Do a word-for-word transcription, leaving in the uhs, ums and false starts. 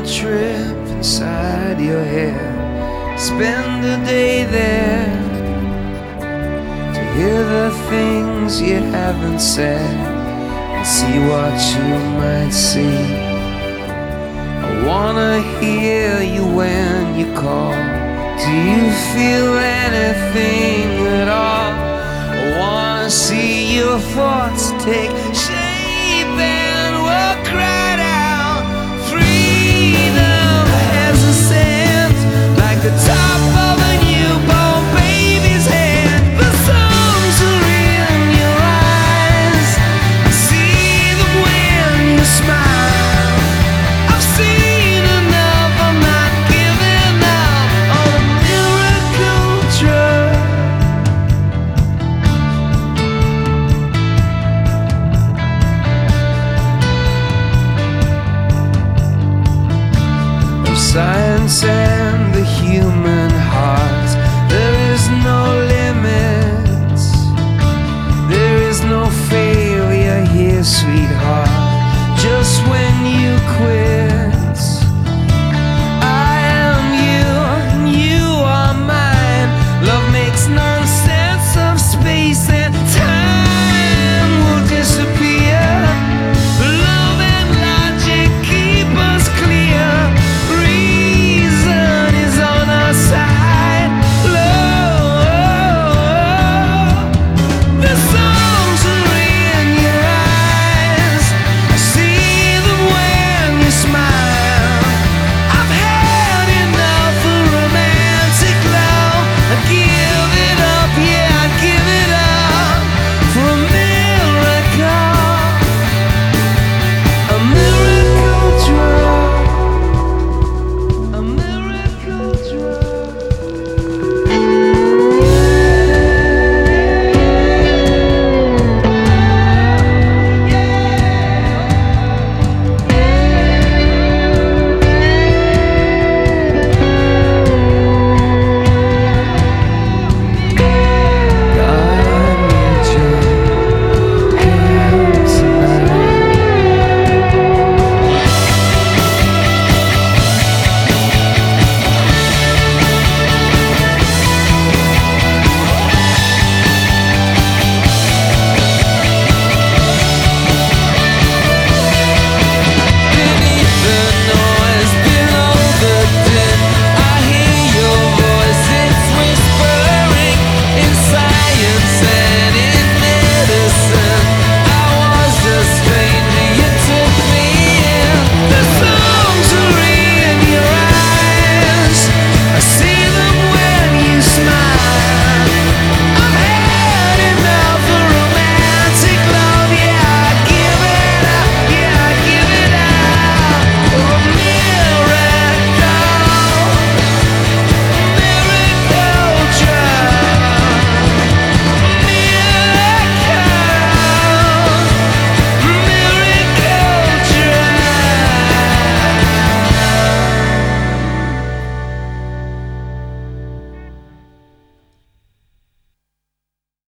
trip inside your head. Spend a day there to hear the things you haven't said and see what you might see. I wanna hear you when you call. Do you feel anything at all? I wanna see your thoughts take shape and we'll cry out. Freedom has a scent like the top of a newborn baby's head. The songs are in your eyes, I see them when you smile. I've seen enough, I'm not giving up on a miracle drug. Of science and the human heart, there is no limits. There is no failure here, sweetheart. Just when you quit,